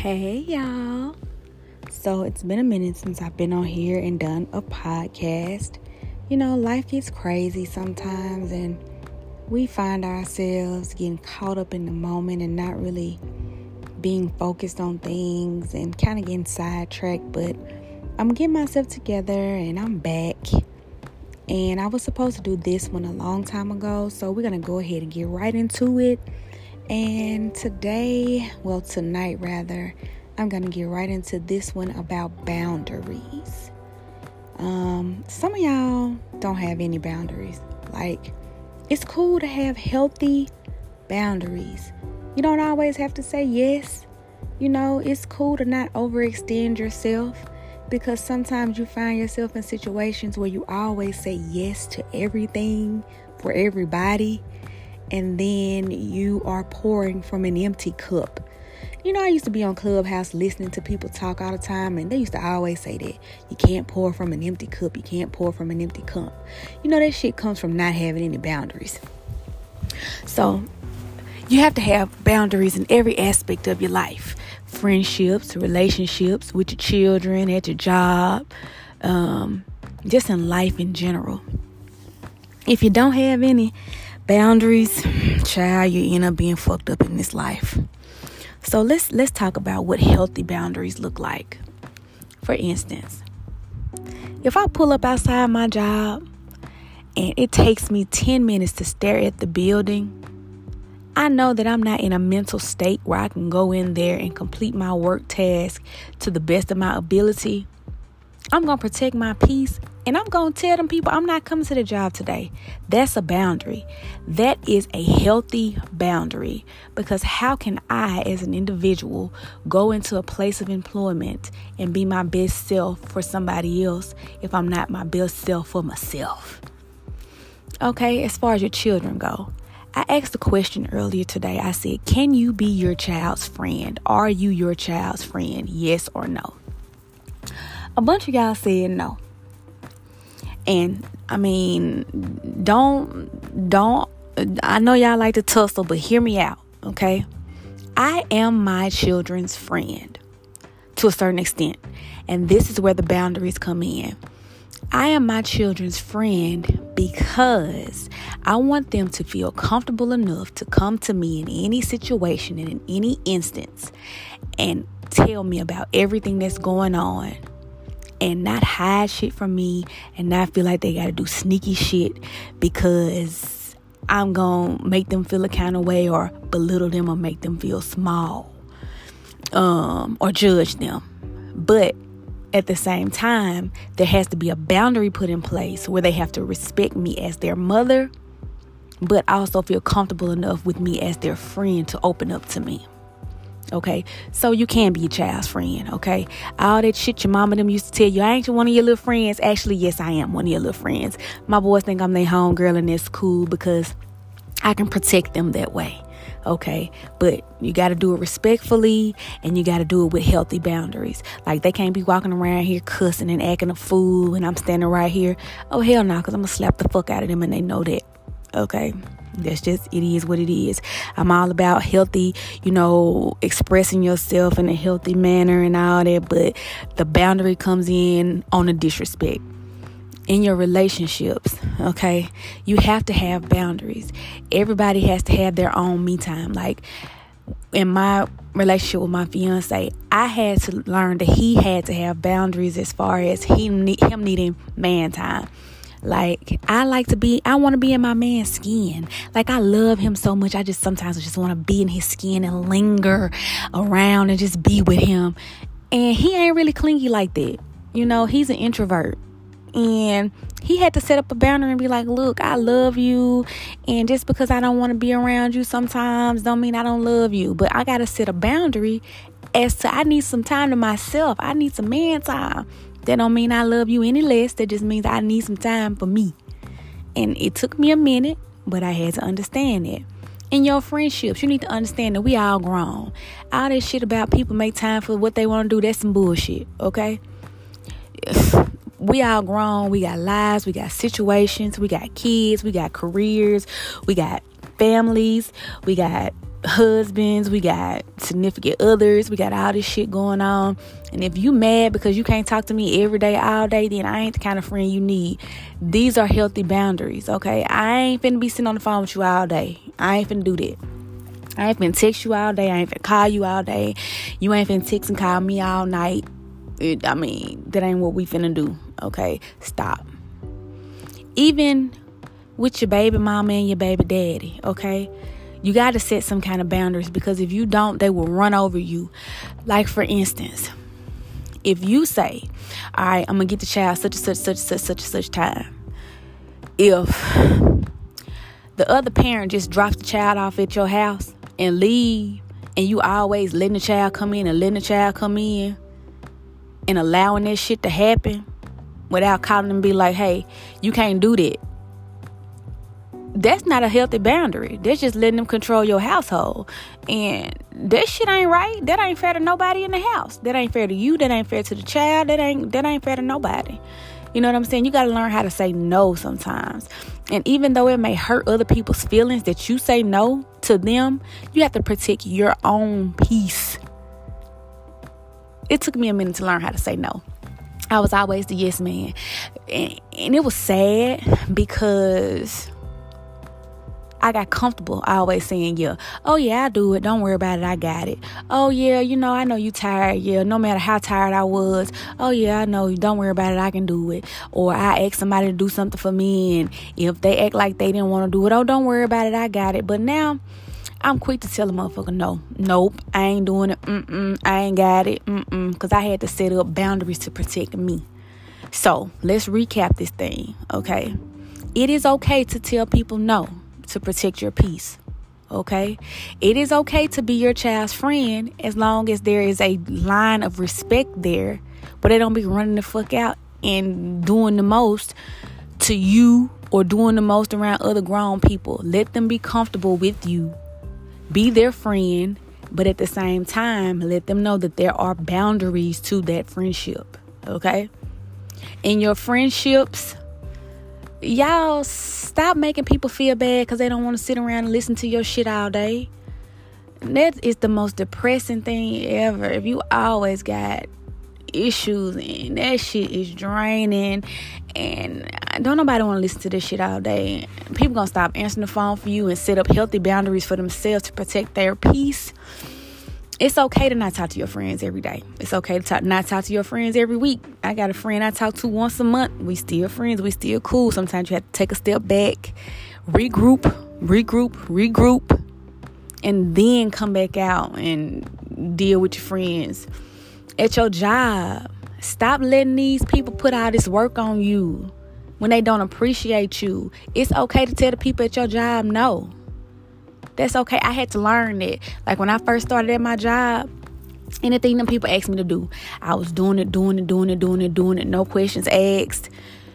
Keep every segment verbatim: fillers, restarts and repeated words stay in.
Hey y'all. So it's been a minute since I've been on here and done a podcast. You know, life gets crazy sometimes and we find ourselves getting caught up in the moment and not really being focused on things and kind of getting sidetracked. But I'm getting myself together and I'm back. And I was supposed to do this one a long time ago, so we're going to go ahead and get right into it. And today, well tonight rather, I'm going to get right into this one about boundaries. Um, some of y'all don't have any boundaries. Like, it's cool to have healthy boundaries. You don't always have to say yes. You know, it's cool to not overextend yourself, because sometimes you find yourself in situations where you always say yes to everything for everybody. And then you are pouring from an empty cup. You know, I used to be on Clubhouse listening to people talk all the time, and they used to always say that you can't pour from an empty cup. You can't pour from an empty cup. You know, that shit comes from not having any boundaries. So you have to have boundaries in every aspect of your life. Friendships, relationships with your children, at your job, um, just in life in general. If you don't have any boundaries, child, you end up being fucked up in this life. So let's let's talk about what healthy boundaries look like. For instance, if I pull up outside my job and it takes me ten minutes to stare at the building, I know that I'm not in a mental state where I can go in there and complete my work task to the best of my ability. I'm going to protect my peace, and I'm going to tell them people I'm not coming to the job today. That's a boundary. That is a healthy boundary, because how can I as an individual go into a place of employment and be my best self for somebody else if I'm not my best self for myself? Okay, as far as your children go, I asked a question earlier today. I said, can you be your child's friend? Are you your child's friend? Yes or no? A bunch of y'all said no. And I mean, don't, don't, I know y'all like to tussle, but hear me out, okay? I am my children's friend to a certain extent. And this is where the boundaries come in. I am my children's friend because I want them to feel comfortable enough to come to me in any situation and in any instance and tell me about everything that's going on, and not hide shit from me and not feel like they got to do sneaky shit because I'm going to make them feel a kind of way or belittle them or make them feel small um, or judge them. But at the same time, there has to be a boundary put in place where they have to respect me as their mother, but also feel comfortable enough with me as their friend to open up to me. Okay, so you can be your child's friend, okay? All that shit your mama them used to tell you, I ain't one of your little friends. Actually, yes, I am one of your little friends. My boys think I'm their homegirl, and that's cool because I can protect them that way, okay? But you got to do it respectfully, and you got to do it with healthy boundaries. Like, they can't be walking around here cussing and acting a fool, and I'm standing right here. Oh, hell no, because I'm going to slap the fuck out of them, and they know that, okay? That's just, it is what it is. I'm all about healthy, you know, expressing yourself in a healthy manner and all that. But the boundary comes in on the disrespect. In your relationships, okay, you have to have boundaries. Everybody has to have their own me time. Like, in my relationship with my fiance, I had to learn that he had to have boundaries as far as he him needing man time. Like, I like to be, I want to be in my man's skin. Like, I love him so much. I just sometimes just want to be in his skin and linger around and just be with him. And he ain't really clingy like that. You know, he's an introvert. And he had to set up a boundary and be like, look, I love you. And just because I don't want to be around you sometimes don't mean I don't love you. But I got to set a boundary as to I need some time to myself. I need some man time. That don't mean I love you any less. That just means I need some time for me. And it took me a minute, but I had to understand that. In your friendships, you need to understand that we all grown. All that shit about people make time for what they want to do, that's some bullshit, okay? We all grown. We got lives. We got situations. We got kids. We got careers. We got families. We got husbands, we got significant others, we got all this shit going on. And if you mad because you can't talk to me every day, all day, then I ain't the kind of friend you need. These are healthy boundaries, okay? I ain't finna be sitting on the phone with you all day. I ain't finna do that. I ain't finna text you all day. I ain't finna call you all day. You ain't finna text and call me all night. It, I mean, that ain't what we finna do, okay? Stop. Even with your baby mama and your baby daddy, okay? You got to set some kind of boundaries, because if you don't, they will run over you. Like, for instance, if you say, all right, I'm going to get the child such and such, such, such, such, such time. If the other parent just drops the child off at your house and leave, and you always letting the child come in and letting the child come in and allowing that shit to happen without calling them and be like, hey, you can't do that. That's not a healthy boundary. That's just letting them control your household. And that shit ain't right. That ain't fair to nobody in the house. That ain't fair to you. That ain't fair to the child. That ain't that ain't fair to nobody. You know what I'm saying? You got to learn how to say no sometimes. And even though it may hurt other people's feelings that you say no to them, you have to protect your own peace. It took me a minute to learn how to say no. I was always the yes man. And, and it was sad because I got comfortable always saying, yeah, oh yeah, I do it. Don't worry about it. I got it. Oh yeah, you know, I know you tired. Yeah, no matter how tired I was. Oh yeah, I know. Don't worry about it. I can do it. Or I ask somebody to do something for me, and if they act like they didn't want to do it, oh, don't worry about it. I got it. But now I'm quick to tell a motherfucker, no, nope, I ain't doing it. Mm-mm, I ain't got it. Mm-mm, because I had to set up boundaries to protect me. So let's recap this thing, okay? It is okay to tell people no to protect your peace, okay? It is okay to be your child's friend as long as there is a line of respect there, but they don't be running the fuck out and doing the most to you or doing the most around other grown people. Let them be comfortable with you. Be their friend, but at the same time, let them know that there are boundaries to that friendship, okay? In your friendships, y'all stop making people feel bad because they don't want to sit around and listen to your shit all day. That is the most depressing thing ever. If you always got issues and that shit is draining, and don't nobody want to listen to this shit all day. People gonna stop answering the phone for you and set up healthy boundaries for themselves to protect their peace. It's okay to not talk to your friends every day. It's okay to talk, not talk to your friends every week. I got a friend I talk to once a month. We still friends. We still cool. Sometimes you have to take a step back, regroup, regroup, regroup, and then come back out and deal with your friends. At your job, stop letting these people put all this work on you when they don't appreciate you. It's okay to tell the people at your job no. That's okay. I had to learn that. Like when I first started at my job, anything them people asked me to do, I was doing it, doing it, doing it, doing it, doing it. No questions asked.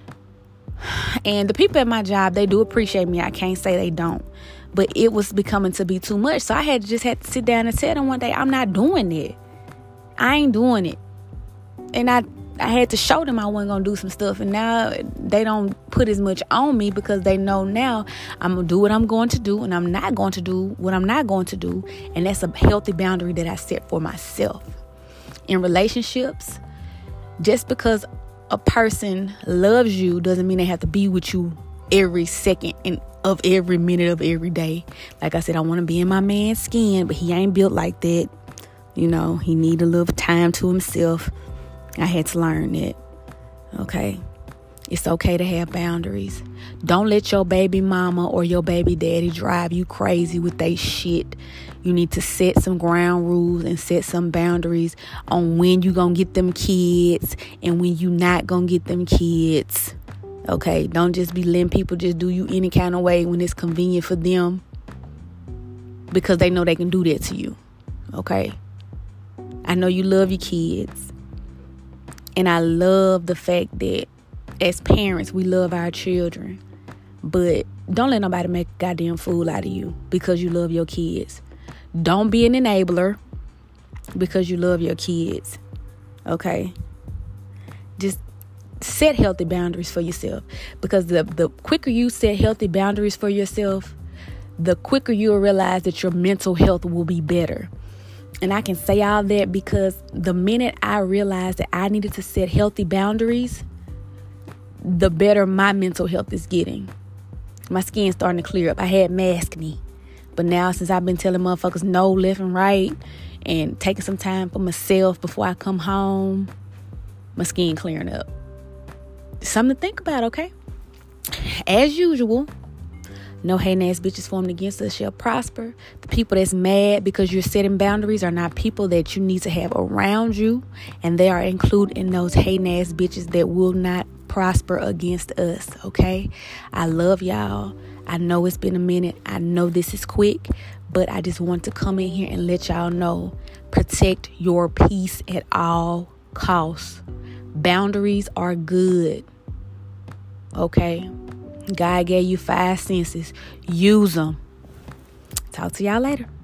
And the people at my job, they do appreciate me. I can't say they don't. But it was becoming to be too much. So I had to just had to sit down and tell them one day, I'm not doing it. I ain't doing it. And I I had to show them I wasn't going to do some stuff. And now they don't put as much on me because they know now I'm going to do what I'm going to do. And I'm not going to do what I'm not going to do. And that's a healthy boundary that I set for myself. In relationships, just because a person loves you doesn't mean they have to be with you every second and of every minute of every day. Like I said, I want to be in my man's skin, but he ain't built like that. You know, he need a little time to himself. I had to learn that. Okay. It's okay to have boundaries. Don't let your baby mama or your baby daddy drive you crazy with they shit. You need to set some ground rules and set some boundaries on when you gonna get them kids and when you not gonna get them kids. Okay. Don't just be letting people just do you any kind of way when it's convenient for them because they know they can do that to you. Okay. I know you love your kids. And I love the fact that as parents, we love our children. But don't let nobody make a goddamn fool out of you because you love your kids. Don't be an enabler because you love your kids. Okay? Just set healthy boundaries for yourself. Because the, the quicker you set healthy boundaries for yourself, the quicker you'll realize that your mental health will be better. And I can say all that because the minute I realized that I needed to set healthy boundaries, the better my mental health is getting. My skin's starting to clear up. I had maskne. But now since I've been telling motherfuckers no left and right and taking some time for myself before I come home, my skin clearing up. Something to think about, okay? As usual, no hating ass bitches formed against us shall prosper. The people that's mad because you're setting boundaries are not people that you need to have around you. And they are included in those hating ass bitches that will not prosper against us, okay? I love y'all. I know it's been a minute. I know this is quick. But I just want to come in here and let y'all know. Protect your peace at all costs. Boundaries are good. Okay? God gave you five senses. Use them. Talk to y'all later.